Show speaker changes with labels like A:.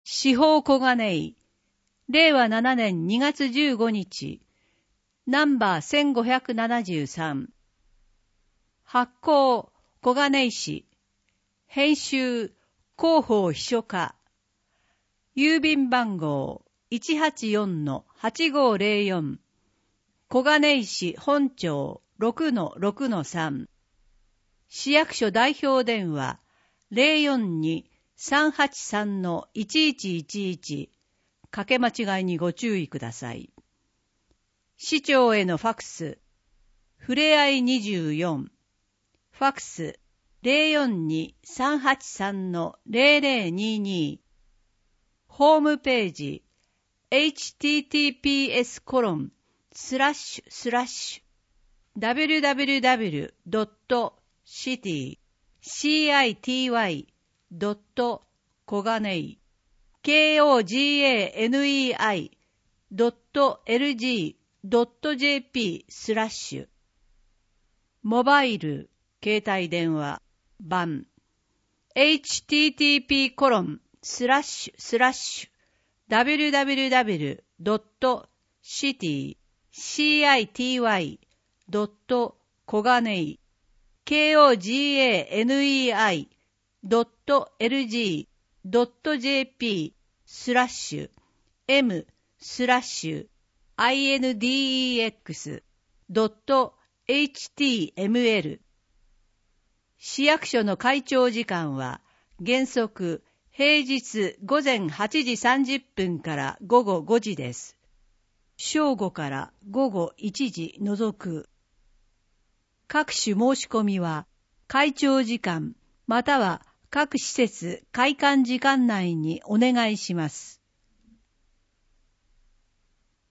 A: 司法小金井、令和7年2月15日、ナンバー1573。発行、小金井市。編集、広報秘書課。郵便番号、184-8504。小金井市本町 6-6-3。市役所代表電話、042-383-1111。かけ間違いにご注意ください。市長へのファクス、ふれあい24。ファクス、042-383-0022。ホームページ、www.city.koganei.jp/モバイル、携帯電話、版、http://www.city-index.html。市役所の開庁時間は原則平日午前8時30分から午後5時です。正午から午後1時除く。各種申し込みは開庁時間または各施設開館時間内にお願いします。